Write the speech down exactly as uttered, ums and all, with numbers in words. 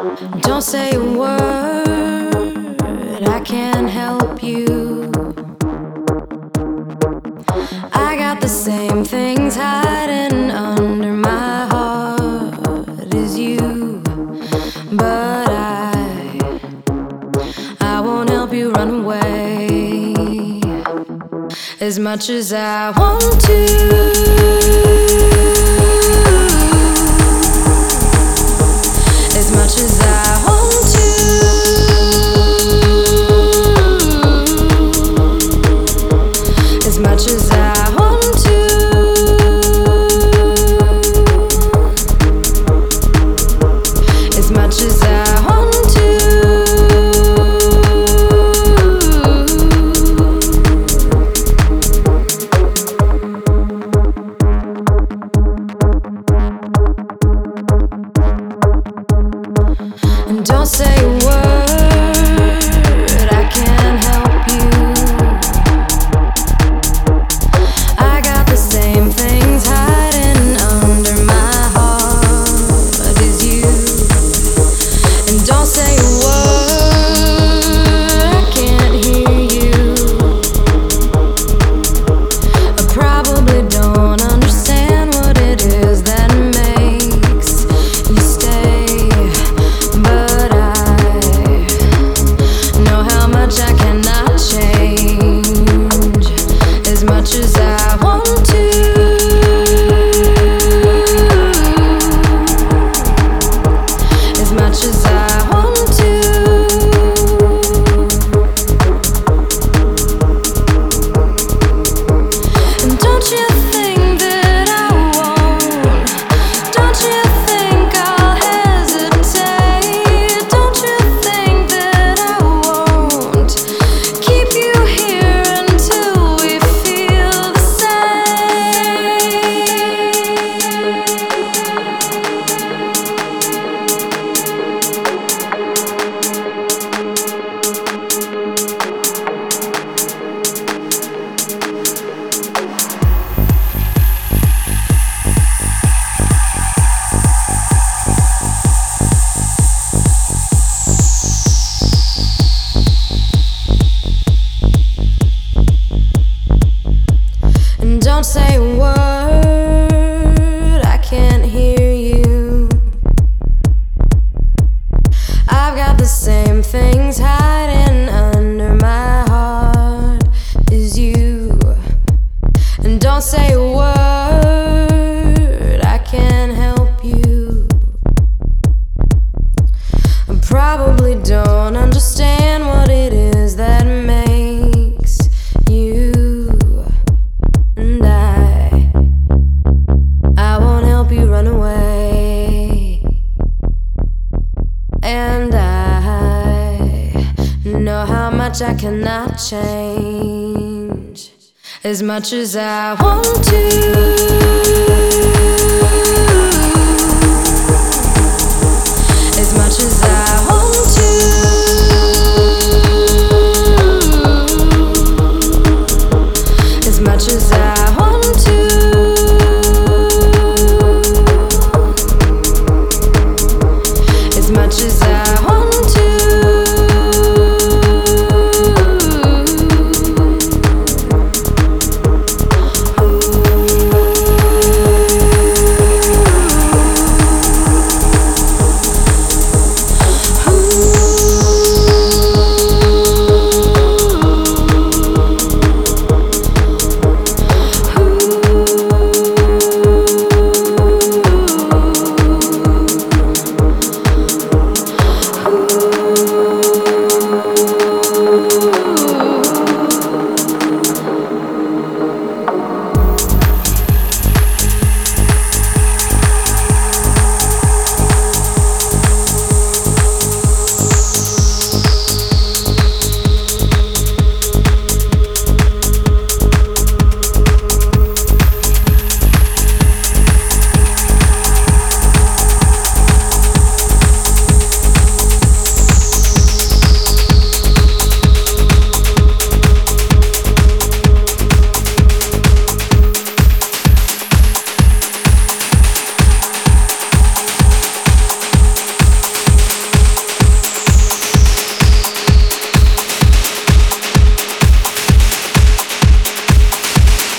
Don't say a word, I can't help you. I got the same things hiding under my heart as you, but I, I won't help you run away as much as I want to. As much as I want to, as much as I want to, as much as I want to. And don't say a word, I can't help you. I got the same things hiding under my heart as you. And don't say a word, I can't hear you. I probably don't understand what it is that makes you stay, but I know how much I cannot change as much as I want to. As much as I want to. And don't you think that I won't? Don't you think I'll hesitate? Don't you think that I won't keep you here until we feel the And don't say a word, I can't hear you. I've got the same things hiding under my heart as you. And don't say a word, I can't help you. I probably don't understand what it is that makes you. And I, I won't help you run away. And I know how much I cannot change as much as I want to. As much as I want to. As much as I want to. As much as I want to.